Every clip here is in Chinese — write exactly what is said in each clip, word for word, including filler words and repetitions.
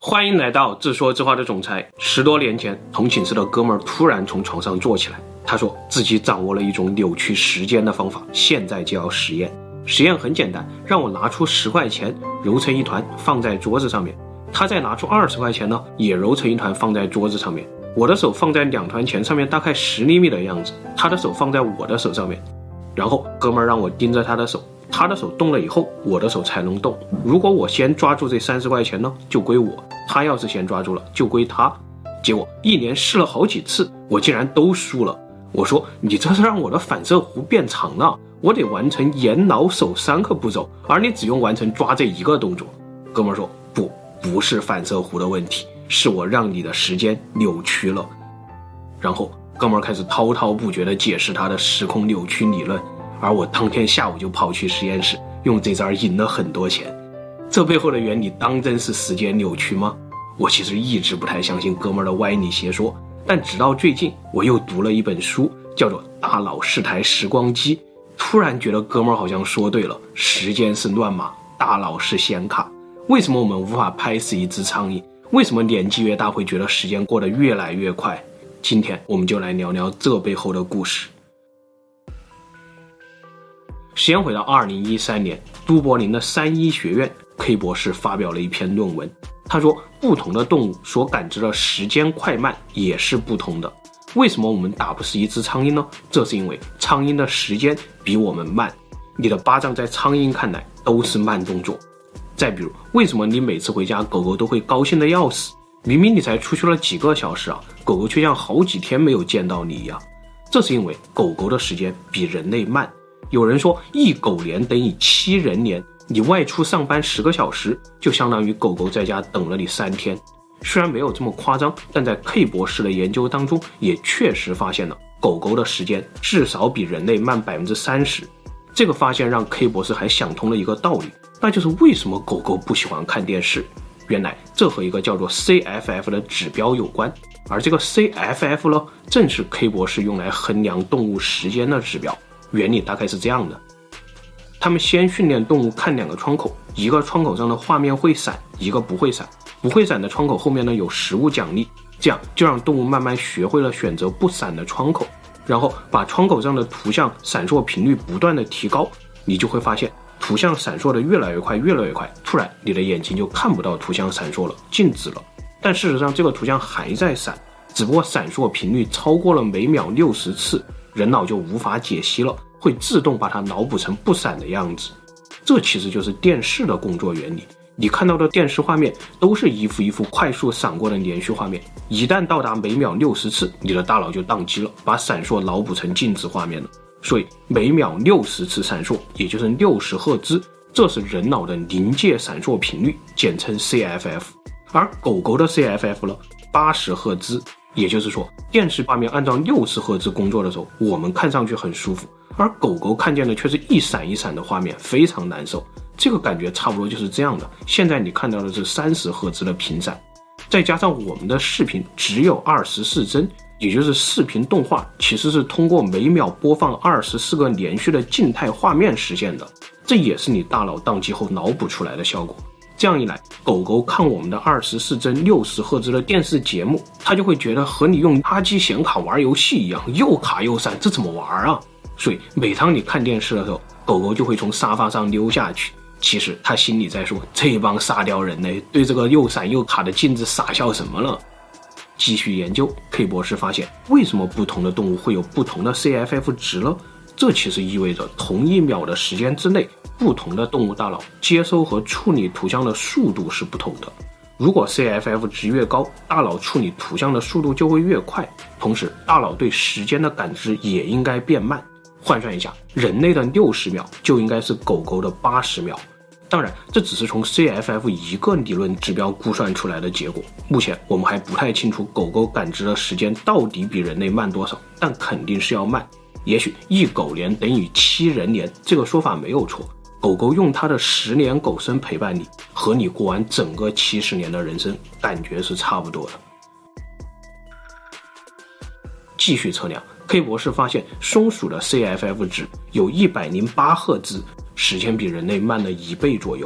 欢迎来到自说自话的总裁。十多年前，同寝室的哥们儿突然从床上坐起来，他说自己掌握了一种扭曲时间的方法，现在就要实验。实验很简单，让我拿出十块钱揉成一团放在桌子上面，他再拿出二十块钱呢，也揉成一团放在桌子上面。我的手放在两团钱上面大概十厘米的样子，他的手放在我的手上面，然后哥们儿让我盯着他的手，他的手动了以后，我的手才能动。如果我先抓住这三十块钱呢，就归我；他要是先抓住了，就归他。结果一连试了好几次，我竟然都输了。我说你这是让我的反射弧变长了，我得完成眼脑手三个步骤，而你只用完成抓这一个动作。哥们儿说不，不是反射弧的问题，是我让你的时间扭曲了。然后哥们儿开始滔滔不绝地解释他的时空扭曲理论，而我当天下午就跑去实验室，用这招赢了很多钱。这背后的原理当真是时间扭曲吗？我其实一直不太相信哥们儿的歪理邪说，但直到最近我又读了一本书，叫做《大脑是台时光机》，突然觉得哥们儿好像说对了，时间是乱码，大脑是显卡。为什么我们无法拍死一只苍蝇？为什么年纪越大会觉得时间过得越来越快？今天我们就来聊聊这背后的故事。先回到二零一三年，都柏林的三一学院 K 博士发表了一篇论文，他说不同的动物所感知的时间快慢也是不同的。为什么我们打不死一只苍蝇呢？这是因为苍蝇的时间比我们慢，你的巴掌在苍蝇看来都是慢动作。再比如，为什么你每次回家狗狗都会高兴的要死？明明你才出去了几个小时啊，狗狗却像好几天没有见到你一样。这是因为狗狗的时间比人类慢。有人说一狗年等于七人年，你外出上班十个小时，就相当于狗狗在家等了你三天。虽然没有这么夸张，但在 K 博士的研究当中，也确实发现了狗狗的时间至少比人类慢 百分之三十。 这个发现让 K 博士还想通了一个道理，那就是为什么狗狗不喜欢看电视。原来这和一个叫做 C F F 的指标有关，而这个 C F F 呢，正是 K 博士用来衡量动物时间的指标。原理大概是这样的，他们先训练动物看两个窗口，一个窗口上的画面会闪，一个不会闪。不会闪的窗口后面呢有食物奖励，这样就让动物慢慢学会了选择不闪的窗口，然后把窗口上的图像闪烁频率不断的提高，你就会发现图像闪烁的越来越快越来越快，突然你的眼睛就看不到图像闪烁了，静止了。但事实上这个图像还在闪，只不过闪烁频率超过了每秒六十次，人脑就无法解析了，会自动把它脑补成不闪的样子。这其实就是电视的工作原理，你看到的电视画面都是一幅一幅快速闪过的连续画面，一旦到达每秒六十次，你的大脑就宕机了，把闪烁脑补成静止画面了。所以每秒六十次闪烁，也就是六十赫兹，这是人脑的临界闪烁频率，简称 C F F。 而狗狗的 C F F 呢，八十赫兹，也就是说电视画面按照六十赫兹工作的时候，我们看上去很舒服，而狗狗看见的却是一闪一闪的画面，非常难受。这个感觉差不多就是这样的，现在你看到的是三十赫兹的频闪，再加上我们的视频只有二十四帧，也就是视频动画其实是通过每秒播放二十四个连续的静态画面实现的，这也是你大脑宕机后脑补出来的效果。这样一来，狗狗看我们的二十四帧六十赫兹的电视节目，它就会觉得和你用垃圾显卡玩游戏一样，又卡又闪，这怎么玩啊？所以每当你看电视的时候，狗狗就会从沙发上溜下去，其实他心里在说，这帮沙雕人类对这个又闪又卡的镜子傻笑什么了。继续研究， K 博士发现为什么不同的动物会有不同的 C F F 值呢？这其实意味着同一秒的时间之内，不同的动物大脑接收和处理图像的速度是不同的。如果 C F F 值越高，大脑处理图像的速度就会越快，同时大脑对时间的感知也应该变慢。换算一下，人类的六十秒就应该是狗狗的八十秒。当然这只是从 C F F 一个理论指标估算出来的结果，目前我们还不太清楚狗狗感知的时间到底比人类慢多少，但肯定是要慢。也许一狗年等于七人年，这个说法没有错，狗狗用它的十年狗生陪伴你，和你过完整个七十年的人生感觉是差不多的。继续测量， K 博士发现松鼠的 C F F 值有一百零八赫兹，时间比人类慢了一倍左右，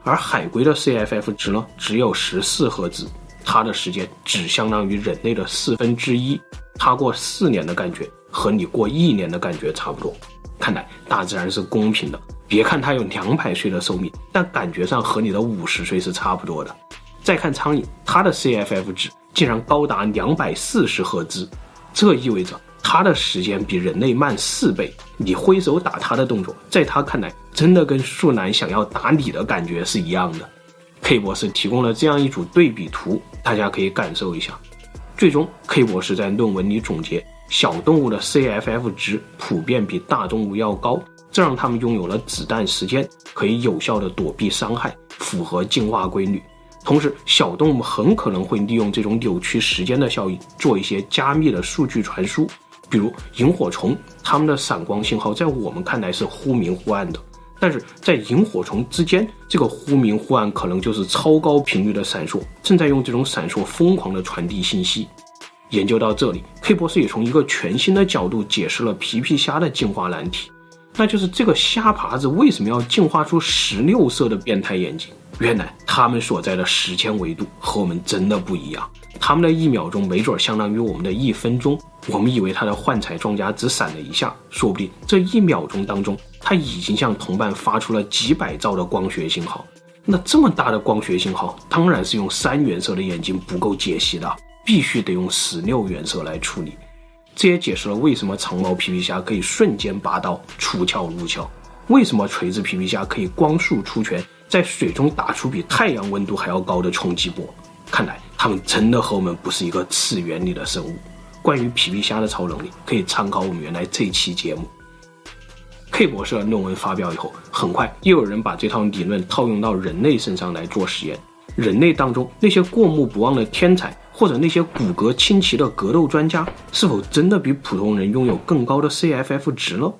而海龟的 C F F 值呢只有十四赫兹，它的时间只相当于人类的四分之一，它过四年的感觉和你过一年的感觉差不多。看来大自然是公平的，别看它有两百岁的寿命，但感觉上和你的五十岁是差不多的。再看苍蝇，它的 C F F 值竟然高达两百四十赫兹，这意味着它的时间比人类慢四倍。你挥手打它的动作，在它看来真的跟树懒想要打你的感觉是一样的。K 博士提供了这样一组对比图，大家可以感受一下。最终 K 博士在论文里总结，小动物的 C F F 值普遍比大动物要高，这让它们拥有了子弹时间，可以有效地躲避伤害，符合进化规律。同时小动物很可能会利用这种扭曲时间的效应做一些加密的数据传输，比如萤火虫，它们的闪光信号在我们看来是忽明忽暗的，但是在萤火虫之间，这个忽明忽暗可能就是超高频率的闪烁，正在用这种闪烁疯狂地传递信息。研究到这里， K 博士也从一个全新的角度解释了皮皮虾的进化难题，那就是这个虾爬子为什么要进化出十六色的变态眼睛。原来它们所在的时间维度和我们真的不一样，它们的一秒钟没准相当于我们的一分钟。我们以为它的幻彩装甲只闪了一下，说不定这一秒钟当中它已经向同伴发出了几百兆的光学信号。那这么大的光学信号当然是用三原色的眼睛不够解析的，必须得用十六原色来处理。这也解释了为什么长毛皮皮虾可以瞬间拔刀出鞘入鞘，为什么垂直皮皮虾可以光速出拳，在水中打出比太阳温度还要高的冲击波。看来它们真的和我们不是一个次元里的生物。关于皮皮虾的超能力可以参考我们原来这期节目。 K 博士的论文发表以后，很快又有人把这套理论套用到人类身上来做实验。人类当中那些过目不忘的天才，或者那些骨骼清奇的格斗专家，是否真的比普通人拥有更高的 C F F 值呢？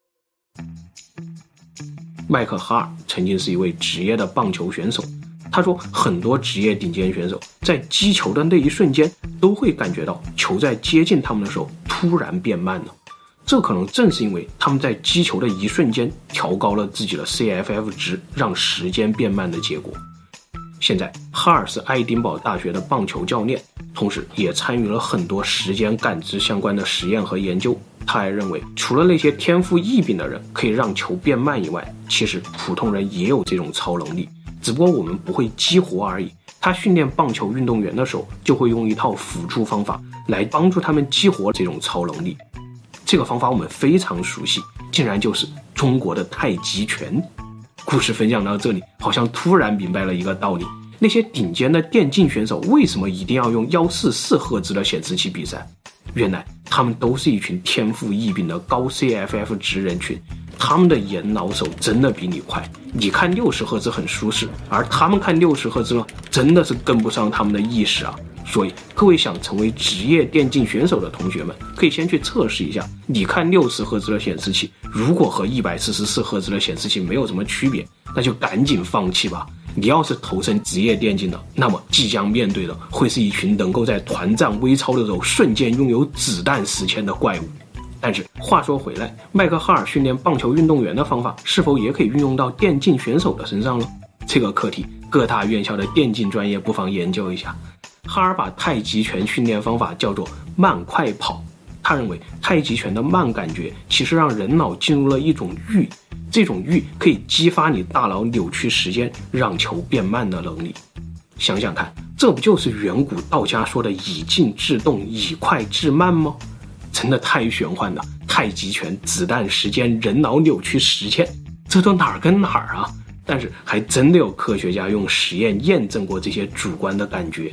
麦克哈尔曾经是一位职业的棒球选手，他说很多职业顶尖选手在击球的那一瞬间都会感觉到球在接近他们的时候突然变慢了，这可能正是因为他们在击球的一瞬间调高了自己的 C F F 值，让时间变慢的结果。现在哈尔是爱丁堡大学的棒球教练，同时也参与了很多时间感知相关的实验和研究。他还认为除了那些天赋异禀的人可以让球变慢以外，其实普通人也有这种超能力，只不过我们不会激活而已。他训练棒球运动员的时候就会用一套辅助方法来帮助他们激活这种超能力，这个方法我们非常熟悉，竟然就是中国的太极拳。故事分享到这里，好像突然明白了一个道理，那些顶尖的电竞选手为什么一定要用一百四十四赫兹的显示器比赛？原来他们都是一群天赋异禀的高 C F F 值人群，他们的眼脑手真的比你快。你看六十赫兹很舒适，而他们看六十赫兹呢，真的是跟不上他们的意识啊。所以各位想成为职业电竞选手的同学们，可以先去测试一下，你看六十赫兹的显示器，如果和一百四十四赫兹的显示器没有什么区别，那就赶紧放弃吧。你要是投身职业电竞的，那么即将面对的会是一群能够在团战微操的时候瞬间拥有子弹时间的怪物。但是话说回来，麦克哈尔训练棒球运动员的方法是否也可以运用到电竞选手的身上呢？这个课题各大院校的电竞专业不妨研究一下。哈尔把太极拳训练方法叫做慢快跑，他认为太极拳的慢感觉其实让人脑进入了一种域，这种域可以激发你大脑扭曲时间让球变慢的能力。想想看，这不就是远古道家说的以静制动，以快制慢吗？真的太玄幻了，太极拳、子弹时间、人脑扭曲时间，这都哪儿跟哪儿啊？但是还真的有科学家用实验验证过这些主观的感觉。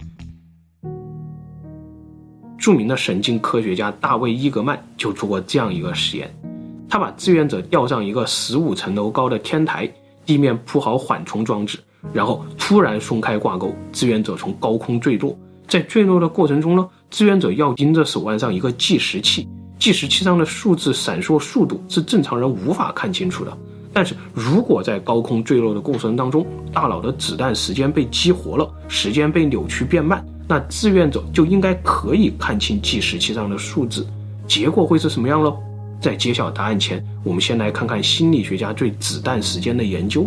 著名的神经科学家大卫伊格曼就做过这样一个实验，他把志愿者吊上一个十五层楼高的天台，地面铺好缓冲装置，然后突然松开挂钩，志愿者从高空坠落。在坠落的过程中呢，志愿者要盯着手腕上一个计时器，计时器上的数字闪烁速度是正常人无法看清楚的。但是如果在高空坠落的过程当中，大脑的子弹时间被激活了，时间被扭曲变慢，那志愿者就应该可以看清计时器上的数字。结果会是什么样咯？在揭晓答案前，我们先来看看心理学家对子弹时间的研究。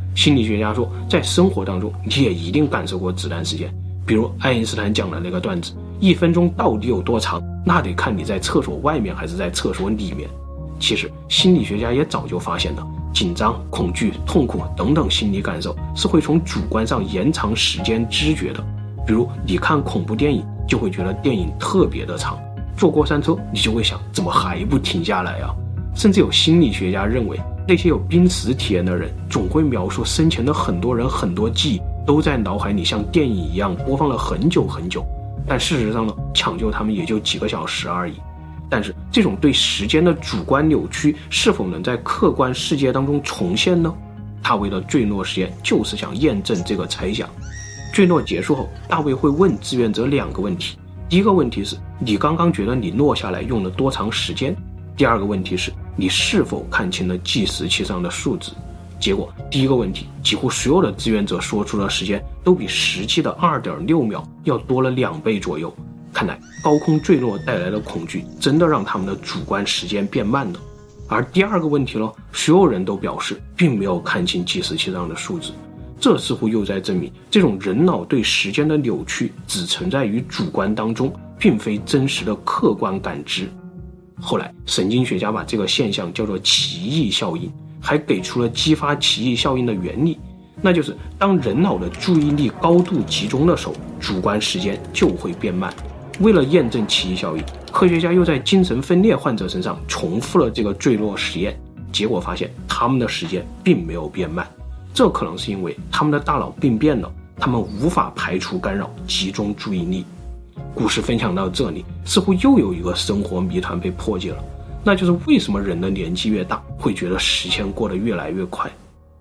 心理学家说，在生活当中你也一定感受过子弹时间，比如爱因斯坦讲的那个段子，一分钟到底有多长，那得看你在厕所外面还是在厕所里面。其实心理学家也早就发现了，紧张、恐惧、痛苦等等心理感受是会从主观上延长时间知觉的。比如你看恐怖电影就会觉得电影特别的长，坐过山车你就会想怎么还不停下来啊。甚至有心理学家认为，那些有濒死体验的人总会描述生前的很多人很多记忆都在脑海里像电影一样播放了很久很久，但事实上呢，抢救他们也就几个小时而已。但是这种对时间的主观扭曲是否能在客观世界当中重现呢？大卫的坠落实验就是想验证这个猜想。坠落结束后，大卫会问志愿者两个问题，第一个问题是，你刚刚觉得你落下来用了多长时间？第二个问题是，你是否看清了计时器上的数字？结果第一个问题，几乎所有的志愿者说出的时间都比实际的 二点六秒要多了两倍左右。看来高空坠落带来的恐惧真的让他们的主观时间变慢了。而第二个问题呢，所有人都表示并没有看清计时器上的数字，这似乎又在证明这种人脑对时间的扭曲只存在于主观当中，并非真实的客观感知。后来神经学家把这个现象叫做奇异效应，还给出了激发奇异效应的原理，那就是当人脑的注意力高度集中的时候，主观时间就会变慢。为了验证奇异效应，科学家又在精神分裂患者身上重复了这个坠落实验，结果发现他们的时间并没有变慢。这可能是因为他们的大脑病变了，他们无法排除干扰，集中注意力。故事分享到这里，似乎又有一个生活谜团被破解了，那就是为什么人的年纪越大会觉得时间过得越来越快。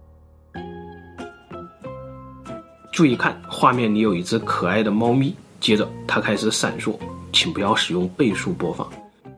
注意看，画面里有一只可爱的猫咪，接着它开始闪烁，请不要使用倍速播放。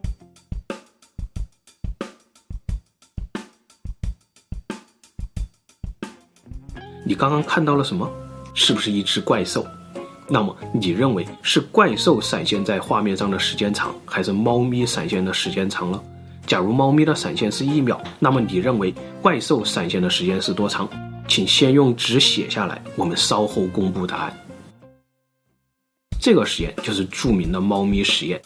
你刚刚看到了什么？是不是一只怪兽？那么你认为是怪兽闪现在画面上的时间长，还是猫咪闪现的时间长呢？假如猫咪的闪现是一秒，那么你认为怪兽闪现的时间是多长？请先用纸写下来，我们稍后公布答案。这个实验就是著名的猫咪实验。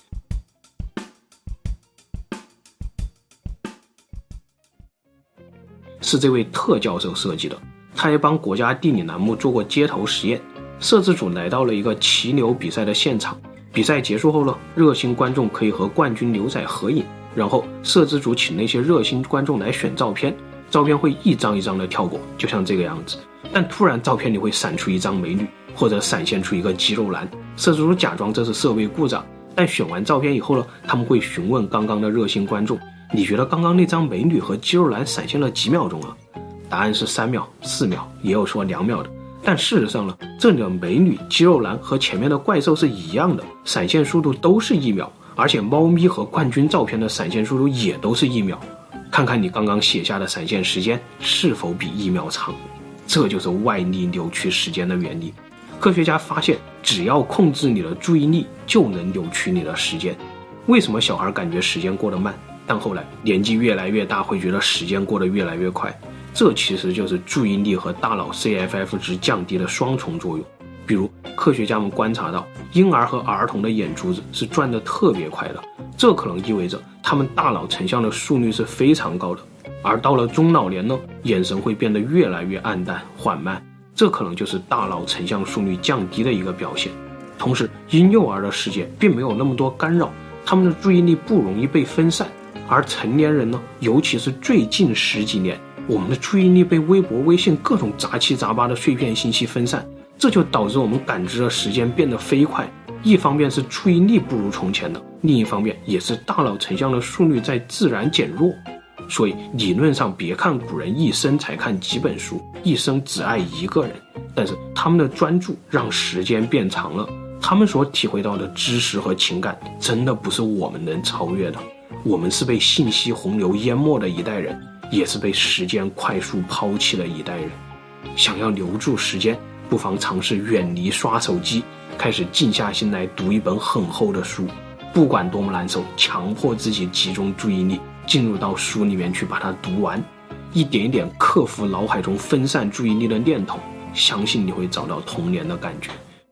是这位特教授设计的，他也帮国家地理栏目做过街头实验。摄制组来到了一个骑牛比赛的现场，比赛结束后呢，热心观众可以和冠军牛仔合影，然后摄制组请那些热心观众来选照片，照片会一张一张的跳过，就像这个样子。但突然照片里会闪出一张美女，或者闪现出一个肌肉男，摄制组假装这是设备故障，但选完照片以后呢，他们会询问刚刚的热心观众，你觉得刚刚那张美女和肌肉男闪现了几秒钟啊？答案是三秒、四秒，也有说两秒的。但事实上呢，这里的美女、肌肉男和前面的怪兽是一样的，闪现速度都是一秒，而且猫咪和冠军照片的闪现速度也都是一秒。看看你刚刚写下的闪现时间是否比一秒长，这就是外力扭曲时间的原理。科学家发现，只要控制你的注意力，就能扭曲你的时间。为什么小孩感觉时间过得慢，但后来年纪越来越大会觉得时间过得越来越快？这其实就是注意力和大脑 C F F 值降低的双重作用。比如科学家们观察到，婴儿和儿童的眼珠子是转得特别快的，这可能意味着他们大脑成像的速率是非常高的。而到了中老年呢，眼神会变得越来越暗淡缓慢，这可能就是大脑成像速率降低的一个表现。同时婴幼儿的世界并没有那么多干扰，他们的注意力不容易被分散，而成年人呢，尤其是最近十几年，我们的注意力被微博、微信各种杂七杂八的碎片信息分散，这就导致我们感知的时间变得飞快。一方面是注意力不如从前的，另一方面也是大脑成像的速率在自然减弱。所以理论上别看古人一生才看几本书，一生只爱一个人，但是他们的专注让时间变长了，他们所体会到的知识和情感真的不是我们能超越的。我们是被信息洪流淹没的一代人，也是被时间快速抛弃的一代人。想要留住时间，不妨尝试远离刷手机，开始静下心来读一本很厚的书，不管多么难受，强迫自己集中注意力进入到书里面去把它读完。 一点一点克服脑海中分散注意力的念头，相信你会找到童年的感觉。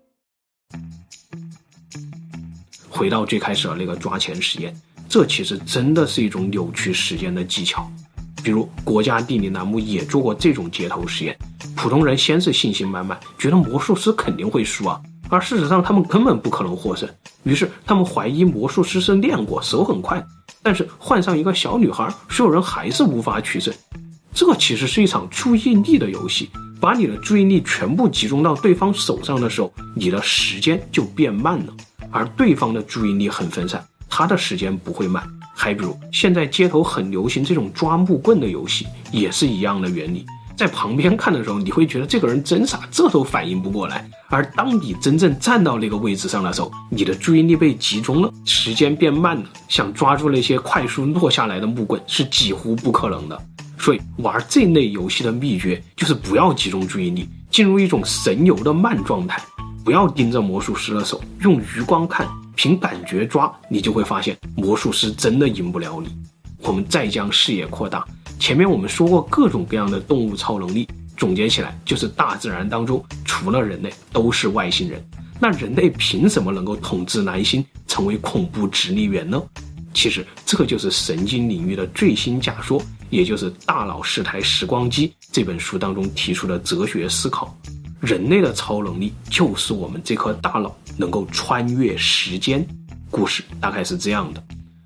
回到最开始的那个抓钱实验，这其实真的是一种扭曲时间的技巧。比如国家地理栏目也做过这种街头实验，普通人先是信心满满，觉得魔术师肯定会输啊，而事实上他们根本不可能获胜，于是他们怀疑魔术师是练过，手很快，但是换上一个小女孩，所有人还是无法取胜。这其实是一场注意力的游戏，把你的注意力全部集中到对方手上的时候，你的时间就变慢了，而对方的注意力很分散，他的时间不会慢。还比如现在街头很流行这种抓木棍的游戏，也是一样的原理。在旁边看的时候，你会觉得这个人真傻，这都反应不过来，而当你真正站到那个位置上的时候，你的注意力被集中了，时间变慢了，想抓住那些快速落下来的木棍是几乎不可能的。所以玩这类游戏的秘诀就是不要集中注意力，进入一种神游的慢状态，不要盯着魔术师的手，用余光看，凭感觉抓，你就会发现魔术师真的赢不了你。我们再将视野扩大，前面我们说过各种各样的动物超能力，总结起来就是大自然当中除了人类都是外星人。那人类凭什么能够统治蓝星，成为恐怖直立猿呢？其实这就是神经领域的最新假说，也就是《大脑是台时光机》这本书当中提出的哲学思考。人类的超能力就是我们这颗大脑能够穿越时间。故事大概是这样的。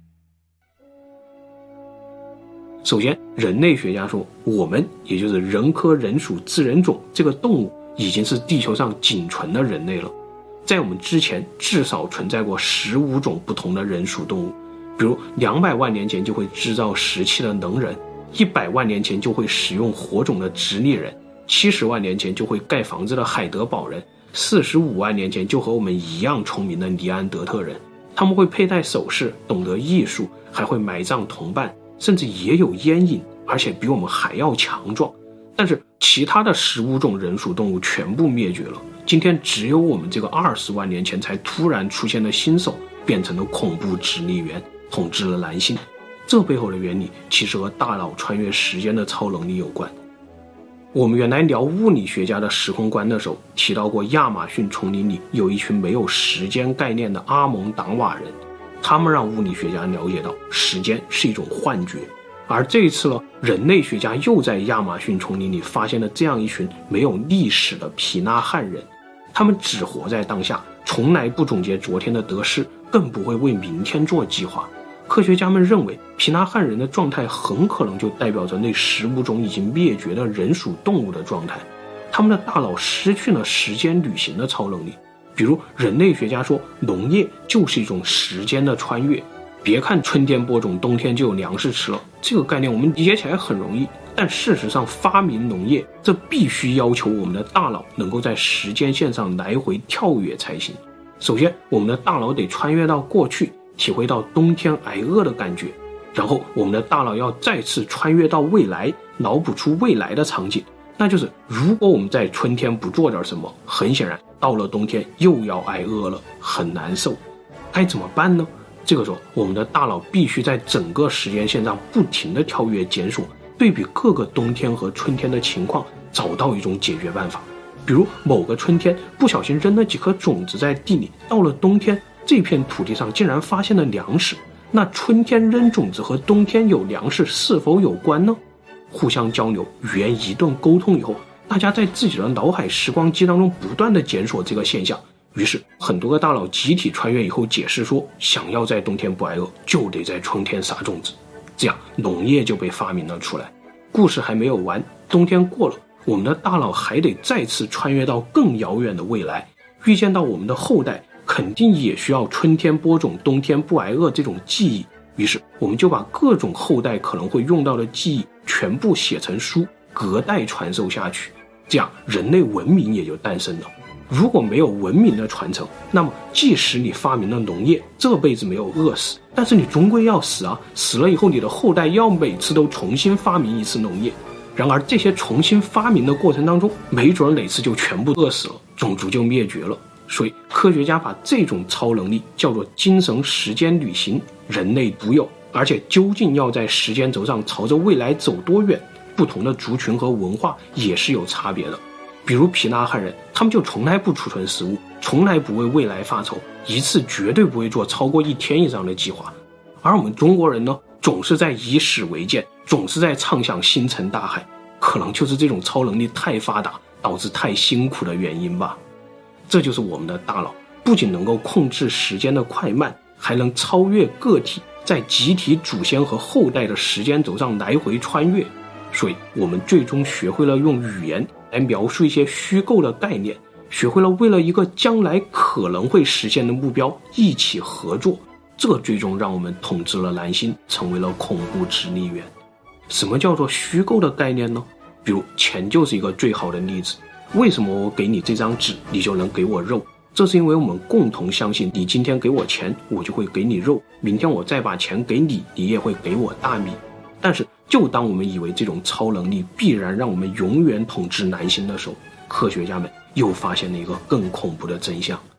首先，人类学家说，我们也就是人科人属智人种这个动物已经是地球上仅存的人类了。在我们之前至少存在过十五种不同的人属动物，比如两百万年前就会制造石器的能人，一百万年前就会使用火种的直立人，七十万年前就会盖房子的海德堡人，四十五万年前就和我们一样聪明的尼安德特人。他们会佩戴首饰，懂得艺术，还会埋葬同伴，甚至也有烟瘾，而且比我们还要强壮。但是其他的十五种人属动物全部灭绝了，今天只有我们这个二十万年前才突然出现的新手变成了恐怖直立猿，统治了蓝星。这背后的原理其实和大脑穿越时间的超能力有关。我们原来聊物理学家的时空观的时候提到过，亚马逊丛林里有一群没有时间概念的阿蒙党瓦人，他们让物理学家了解到时间是一种幻觉。而这一次呢，人类学家又在亚马逊丛林里发现了这样一群没有历史的皮纳汉人，他们只活在当下，从来不总结昨天的得失，更不会为明天做计划。科学家们认为，皮纳汉人的状态很可能就代表着那十五种已经灭绝的人属动物的状态。他们的大脑失去了时间旅行的超能力。比如人类学家说，农业就是一种时间的穿越。别看春天播种，冬天就有粮食吃了，这个概念我们理解起来很容易，但事实上发明农业，这必须要求我们的大脑能够在时间线上来回跳跃才行。首先，我们的大脑得穿越到过去，体会到冬天挨饿的感觉，然后我们的大脑要再次穿越到未来，脑补出未来的场景，那就是如果我们在春天不做点什么，很显然到了冬天又要挨饿了，很难受。该怎么办呢？这个时候我们的大脑必须在整个时间线上不停地跳跃检索，对比各个冬天和春天的情况，找到一种解决办法。比如某个春天不小心扔了几颗种子在地里，到了冬天这片土地上竟然发现了粮食，那春天扔种子和冬天有粮食是否有关呢？互相交流，语言一顿沟通以后，大家在自己的脑海时光机当中不断地检索这个现象，于是很多个大脑集体穿越以后解释说，想要在冬天不挨饿，就得在春天撒种子，这样农业就被发明了出来。故事还没有完，冬天过了，我们的大脑还得再次穿越到更遥远的未来，预见到我们的后代肯定也需要春天播种，冬天不挨饿这种记忆，于是我们就把各种后代可能会用到的记忆全部写成书，隔代传授下去，这样人类文明也就诞生了。如果没有文明的传承，那么即使你发明了农业，这辈子没有饿死，但是你终归要死啊！死了以后，你的后代要每次都重新发明一次农业。然而这些重新发明的过程当中，没准哪次就全部饿死了，种族就灭绝了。所以科学家把这种超能力叫做精神时间旅行，人类独有，而且究竟要在时间轴上朝着未来走多远， 不同的族群和文化也是有差别的。比如皮纳汉人，他们就从来不储存食物，从来不为未来发愁，一次绝对不会做超过一天以上的计划。而我们中国人呢，总是在以史为鉴，总是在畅想星辰大海，可能就是这种超能力太发达，导致太辛苦的原因吧。这就是我们的大脑，不仅能够控制时间的快慢，还能超越个体，在集体祖先和后代的时间轴上来回穿越。所以我们最终学会了用语言来描述一些虚构的概念，学会了为了一个将来可能会实现的目标一起合作，这最终让我们统治了蓝星，成为了恐怖指令员。什么叫做虚构的概念呢？比如钱就是一个最好的例子。为什么我给你这张纸，你就能给我肉？这是因为我们共同相信，你今天给我钱，我就会给你肉，明天我再把钱给你，你也会给我大米。但是就当我们以为这种超能力必然让我们永远统治蓝星的时候，科学家们又发现了一个更恐怖的真相。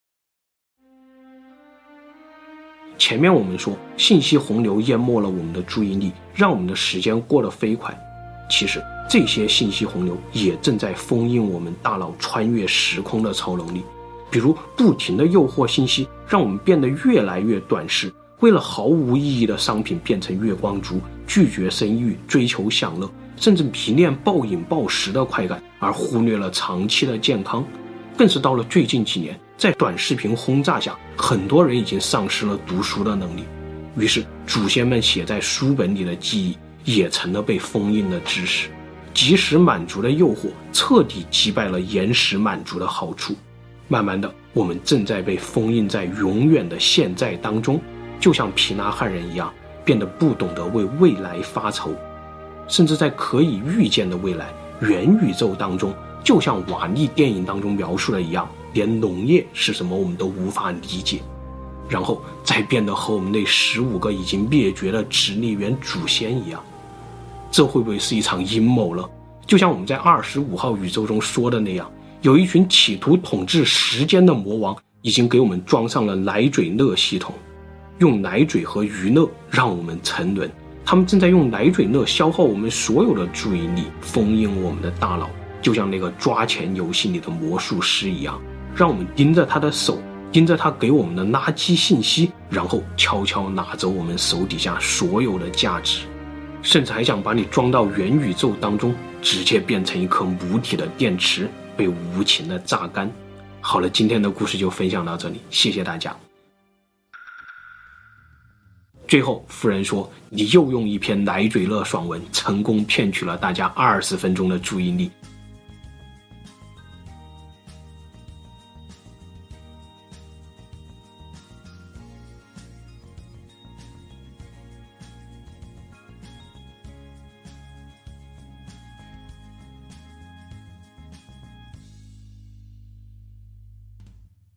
前面我们说信息洪流淹没了我们的注意力，让我们的时间过得飞快。其实这些信息洪流也正在封印我们大脑穿越时空的超能力。比如不停的诱惑信息，让我们变得越来越短视，为了毫无意义的商品变成月光族，拒绝生育，追求享乐，甚至迷恋暴饮暴食的快感，而忽略了长期的健康。更是到了最近几年，在短视频轰炸下，很多人已经丧失了读书的能力。于是祖先们写在书本里的记忆也成了被封印的知识。即时满足的诱惑彻底击败了延时满足的好处。慢慢的，我们正在被封印在永远的现在当中，就像皮纳汉人一样，变得不懂得为未来发愁。甚至在可以预见的未来，元宇宙当中，就像瓦力电影当中描述的一样，连农业是什么我们都无法理解，然后再变得和我们那十五个已经灭绝的直立猿祖先一样。这会不会是一场阴谋了？就像我们在二十五号宇宙中说的那样，有一群企图统治时间的魔王已经给我们装上了奶嘴乐系统，用奶嘴和娱乐让我们沉沦。他们正在用奶嘴乐消耗我们所有的注意力，封印我们的大脑，就像那个抓钱游戏里的魔术师一样，让我们盯着他的手，盯着他给我们的垃圾信息，然后悄悄拿走我们手底下所有的价值，甚至还想把你装到元宇宙当中，直接变成一颗母体的电池，被无情的榨干。好了，今天的故事就分享到这里，谢谢大家。最后夫人说，你又用一篇奶嘴乐爽文成功骗取了大家二十分钟的注意力，